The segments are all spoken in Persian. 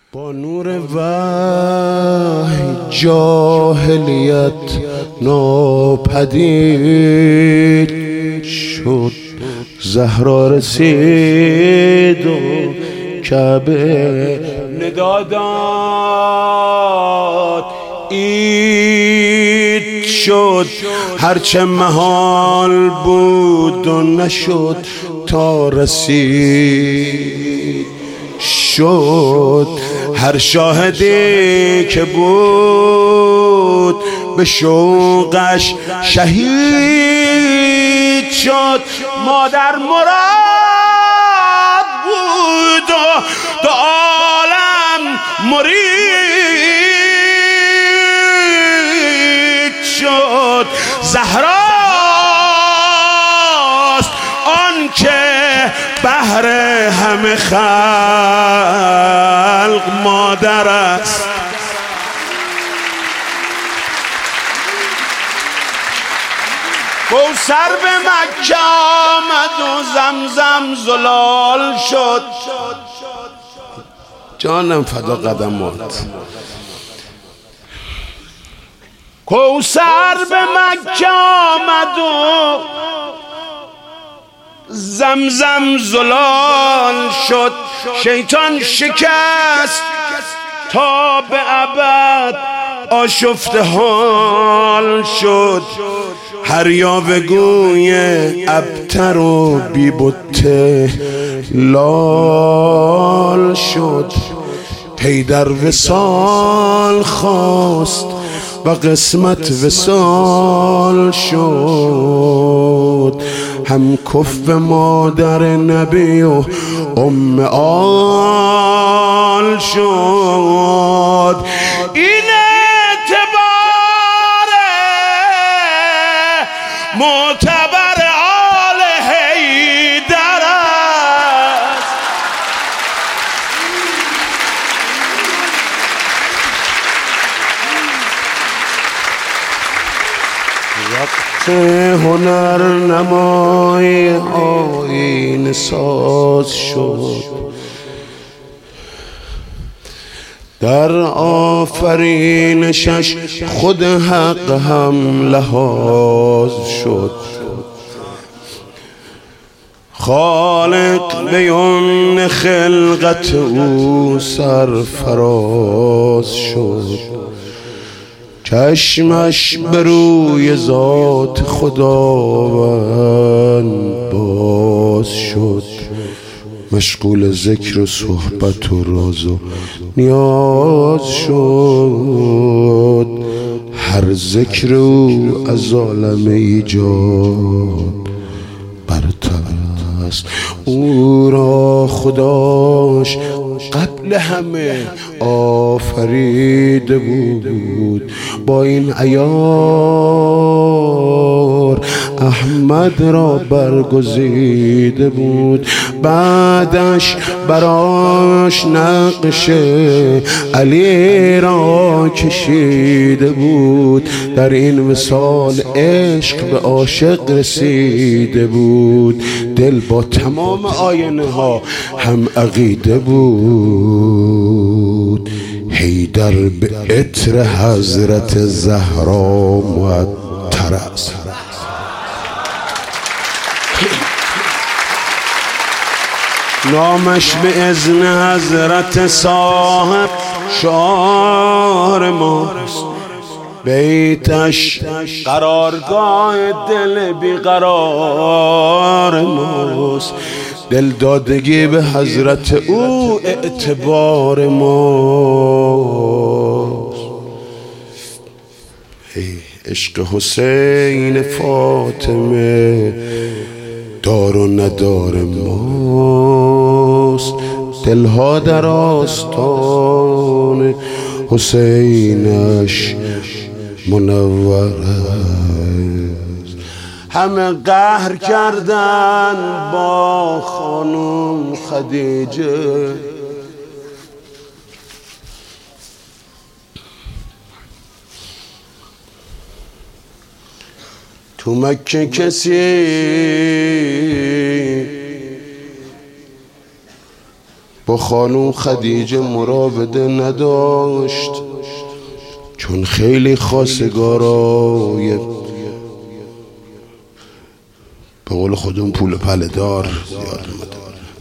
با نور وحی جاهلیت ناپدید شد، زهرا رسید و کعبه ندا داد، عید شد. هرچه محال بود و نشد تا رسید شد. هر شاهدی که بود به شوقش شهید شد. مادر مراد بود و دو عالم مرید شد. زهراست آن که بهر همه خلق مادر است. کوثر به مکه آمد و زمزم زلال شد. جانم فدا قدمات. کوثر به مکه آمد و زمزم زلال شد. شیطان شکست تا به ابد آشفته حال شد. هر یاوه‌گوی ابتر و بی بته لال شد. حیدر وصال خواست و قسمت وصال شد. هم کف مادر نبی و ام آل شد. این اعتبار معتبر آل حیدر است. وقت هنر نمای آیین ساز شد. در آفرینشش خود حق هم لحاظ شد. خالق به یمن خلقت او سرفراز شد. چشمش به روی ذات خداوند باز شد. مشغول ذکر و صحبت و راز و نیاز شد. هر ذکر او از عالم ایجاد برتر است. او را خداش قبل همه آفریده بود. با این عیار احمد را برگزیده بود. بعدش براش نقش علی را کشیده بود. در این وصال عشق به عاشق رسیده بود. دل با تمام آینه ها هم عقیده بود. حیدر به عطر حضرت زهرا معطر است. نامش به اذن حضرت صاحب شعار ماست. بیتش قرارگاه دل بیقرار ماست. دلدادگی به حضرت او اعتبار ماست. عشق حسین فاطمه دار و ندار ماست. دلها در آستان حسینش منور است. همه قهر کردن با خانم خدیجه. تو مکه کسی با خانوم خدیجه مراوده نداشت، چون خیلی خواستگارای به قول خودمون پول پله دار زیاد اومده.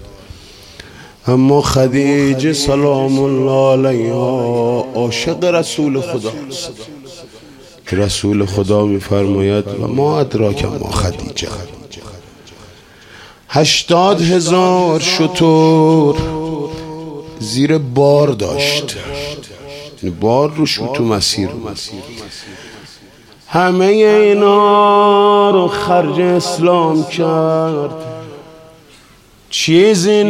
اما خدیجه سلام الله علیها عاشق رسول خدا است که رسول خدا میفرماید و ما ادراک ما خدیجه 80,000 شتر زیر بار داشت، بار روش تو مسیر. همه اینا رو خرج اسلام کرد، چیزی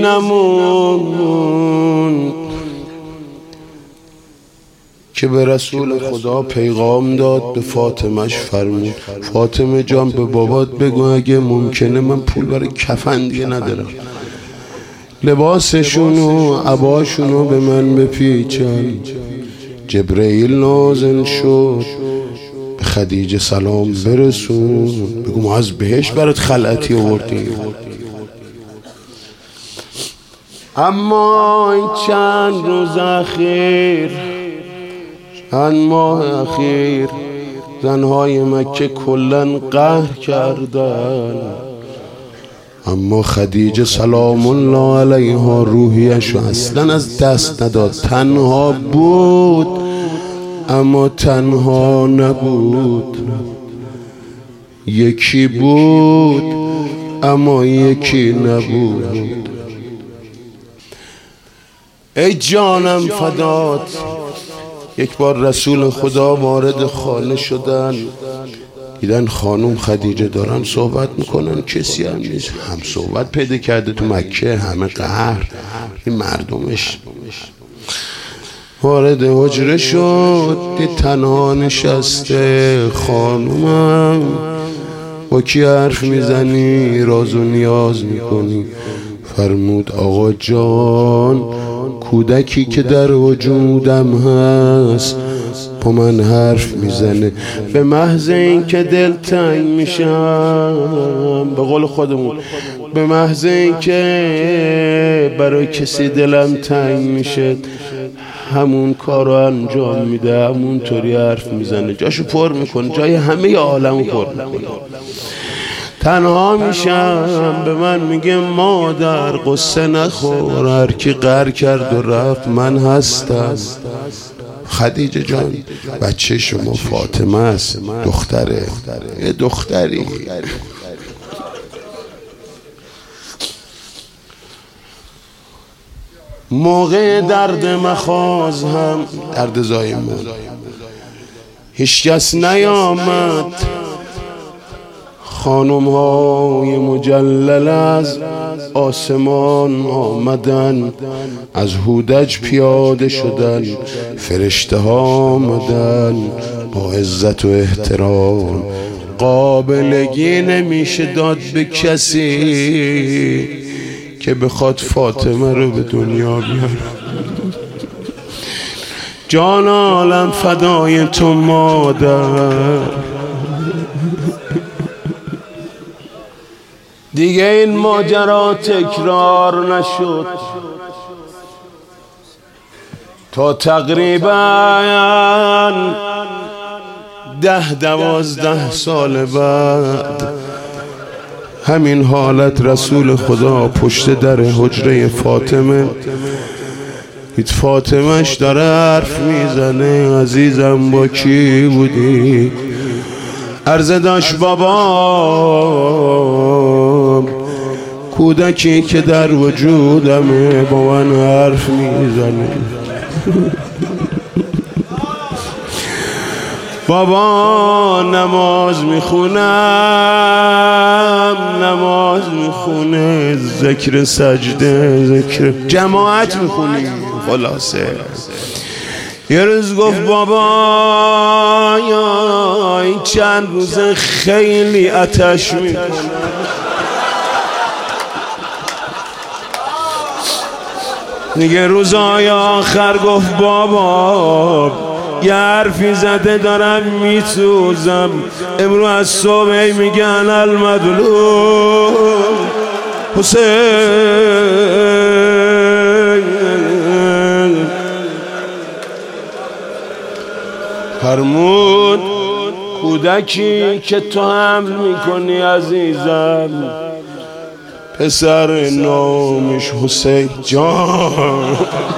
نمون که به رسول خدا پیغام داد. به فاطمهش فرمود فاطمه جان به بابات بگو اگه ممکنه من پول برای کفن دیگه ندارم، لباسشونو عباشونو به من بپیچن. جبرئیل نازل شد، به خدیجه سلام برسون، بگو ما از بهش برات خلعتی آوردیم. اما این چند روز اخیر، چند ماه اخیر، زنهای مکه کلن قهر کردن. اما خدیجه سلام الله علیها روحیشو اصلا از دست نداد. تنها بود اما تنها نبود، یکی بود اما یکی نبود. ای جانم فدات. یک بار رسول خدا وارد خانه شدن، دیدن خانوم خدیجه دارن صحبت میکنن، کسی هم نیست، هم صحبت پیدا کرده تو مکه، همه قهر، این مردمش. وارد حجره شد، دید تنها نشسته. خانومم با کی حرف میزنی؟ راز و نیاز میکنی؟ فرمود آقا جان کودکی که در وجودم هست با من حرف میزنه، به محض این که دل تنگ میشم، به قول خودمون به محض این که برای کسی دلم تنگ میشه همون کار رو انجام میده، همون طوری حرف میزنه، جاشو پر میکنه، جای همه عالمو پر میکنه. تنها میشم به من میگه مادر قصه نخور، هر کی قهر کرد و رفت من هستم. خدیجه جان بچه شما فاطمه است، دختره، یه دختری. موقع درد مخاز هم درد زایمون هیچ کس نیامد. خانم های مجلل از آسمان آمدن، از هودج پیاده شدن، فرشته ها آمدن با عزت و احترام. قابلگی نمیشه داد به کسی که بخواد فاطمه رو به دنیا بیاره. جان عالم فدای تو مادر. دیگه این ماجرا تکرار نشد تا تقریبا 10-12 سال بعد. همین حالت رسول خدا پشت در حجره فاطمه، دید فاطمهش داره حرف میزنه. عزیزم با کی بودی؟ عرضه داشت بابا کودکی که در وجودمه با من حرف میزنه. بابا نماز میخونم، نماز میخونه، ذکر سجده، ذکر جماعت میخونیم. خلاصه یه روز گفت بابا این چند روز خیلی آتش میکنه. دیگه روزای آخر گفت بابا یه حرفی زده دارم میسوزم. امروز از صبح میگن المظلوم حسین فرمود کودکی که تو حمل میکنی عزیزم پسر نامش حسین جان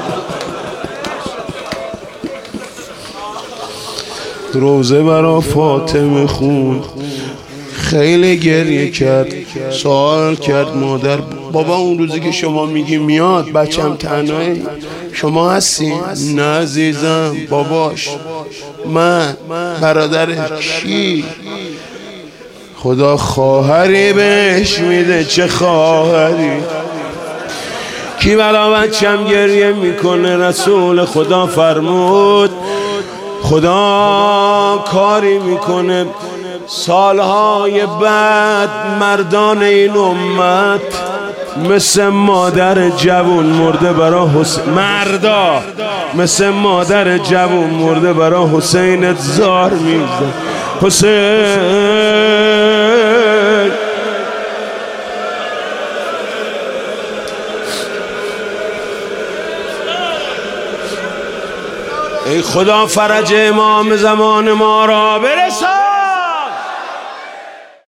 روزه برا فاطمه خوند. خیلی گریه کرد، سوال کرد مادر بابا اون روزی که شما میگی میاد بچم تنهایی شما هستی؟ نه عزیزم باباش من برادرش کی؟ خدا خواهری بهش میده. چه خواهری؟ کی برا بچم گریه میکنه؟ رسول خدا فرمود خدا کاری میکنه سالهای بعد مردان این امت مثل مادر جوون مرده برا حسین، مردا مثل مادر جوون مرده برا حسینت زار میزن. حسین ای خدا فرج امام زمان ما را برسان.